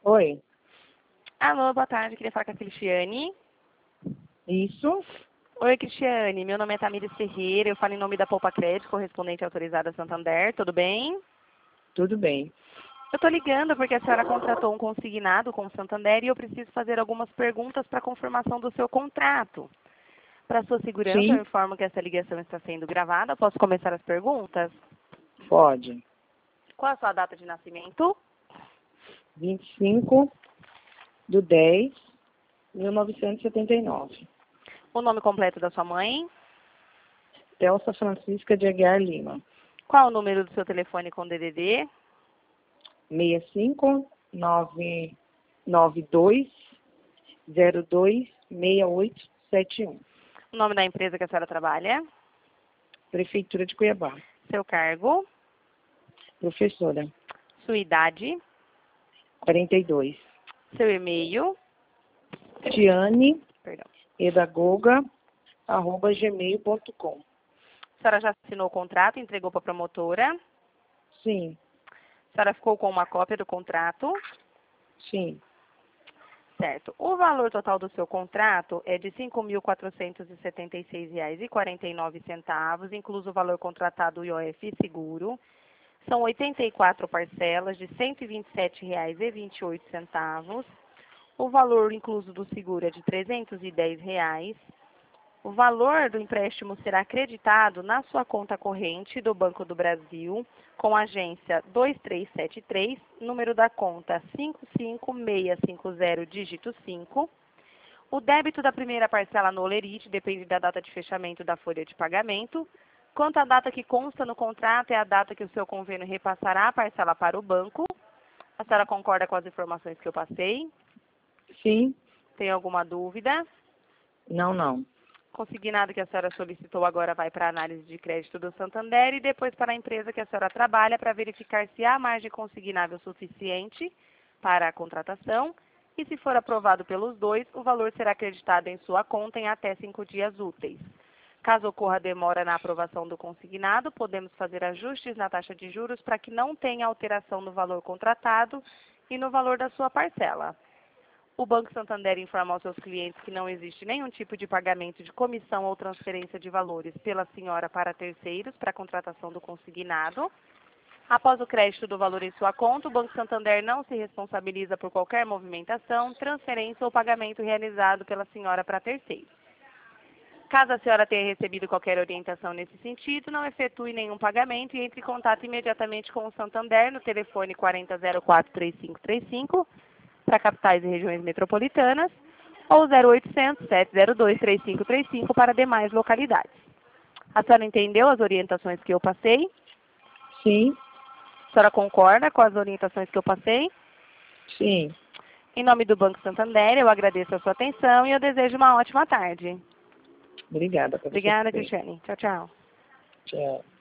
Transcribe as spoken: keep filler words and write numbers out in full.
Oi, Alô, boa tarde. Queria falar com a Cristiane. isso? Oi, Cristiane. Meu nome é Tamires Ferreira. Eu falo em nome da Poupa Crédito, correspondente autorizada Santander. Tudo bem? Tudo bem. Eu estou ligando porque a senhora contratou um consignado com o Santander e eu preciso fazer algumas perguntas para confirmação do seu contrato. Para sua segurança, eu Sim, informo que essa ligação está sendo gravada. Posso começar as perguntas? pode. Qual a sua data de nascimento? vinte e cinco de dez de mil novecentos e setenta e nove. O nome completo da sua mãe? Telsa Francisca de Aguiar Lima. Qual o número do seu telefone com D D D? seis cinco nove nove dois zero dois seis oito sete um. O nome da empresa que a senhora trabalha? Prefeitura de Cuiabá. Seu cargo? Professora. Sua idade? quarenta e dois. Seu e-mail? Tiane Perdão. Edagoga arroba gmail ponto com. A senhora já assinou o contrato, entregou para a promotora? Sim, A senhora ficou com uma cópia do contrato? sim. Certo. O valor total do seu contrato é de cinco mil quatrocentos e setenta e seis reais e quarenta e nove centavos, incluso o valor contratado do I O F e seguro. São oitenta e quatro parcelas de cento e vinte e sete reais e vinte e oito centavos. O valor incluso do seguro é de trezentos e dez reais. O valor do empréstimo será acreditado na sua conta corrente do Banco do Brasil, com agência dois três sete três, número da conta cinco cinco seis cinco zero, dígito cinco. O débito da primeira parcela no Olerite depende da data de fechamento da folha de pagamento. Quanto à data que consta no contrato, é a data que o seu convênio repassará a parcela para o banco. A senhora concorda com as informações que eu passei? Sim, Tem alguma dúvida? não, não. Consignado que a senhora solicitou agora vai para a análise de crédito do Santander e depois para a empresa que a senhora trabalha para verificar se há margem consignável suficiente para a contratação e, se for aprovado pelos dois, o valor será acreditado em sua conta em até cinco dias úteis. Caso ocorra demora na aprovação do consignado, podemos fazer ajustes na taxa de juros para que não tenha alteração no valor contratado e no valor da sua parcela. O Banco Santander informa aos seus clientes que não existe nenhum tipo de pagamento de comissão ou transferência de valores pela senhora para terceiros para a contratação do consignado. Após o crédito do valor em sua conta, o Banco Santander não se responsabiliza por qualquer movimentação, transferência ou pagamento realizado pela senhora para terceiros. Caso a senhora tenha recebido qualquer orientação nesse sentido, não efetue nenhum pagamento e entre em contato imediatamente com o Santander no telefone quatro zero zero quatro, três cinco três cinco, para capitais e regiões metropolitanas, ou zero oitocentos, sete zero dois, três cinco três cinco para demais localidades. A senhora entendeu as orientações que eu passei? Sim, A senhora concorda com as orientações que eu passei? sim. Em nome do Banco Santander, eu agradeço a sua atenção e eu desejo uma ótima tarde. Obrigada para você Obrigada, também. Cristiane. Tchau, tchau. Tchau.